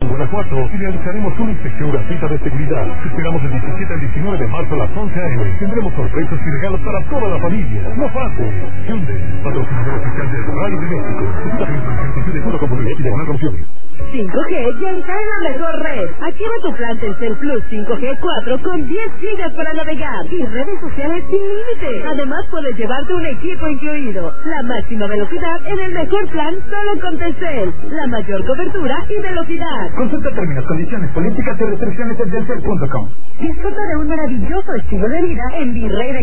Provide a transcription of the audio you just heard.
Guanajuato y realizaremos una inspección gratuita de seguridad. Te esperamos del 17 al 19 de marzo a las 11 a.m. Tendremos sorpresas y regalos para toda la familia. No faltes. Hyundai, patrocinador oficial del Rally de México. Consulta 5G ya está en la mejor red. Activa tu plan Telcel Plus 5G 4 con 10 gigas para navegar y redes sociales sin límite. Además puedes llevarte un equipo incluido. La máxima velocidad en el mejor plan solo con Telcel. La mayor cobertura y velocidad. Consulta términos, condiciones, políticas y restricciones en telcel.com. Disfruta de un maravilloso estilo de vida en Virrey de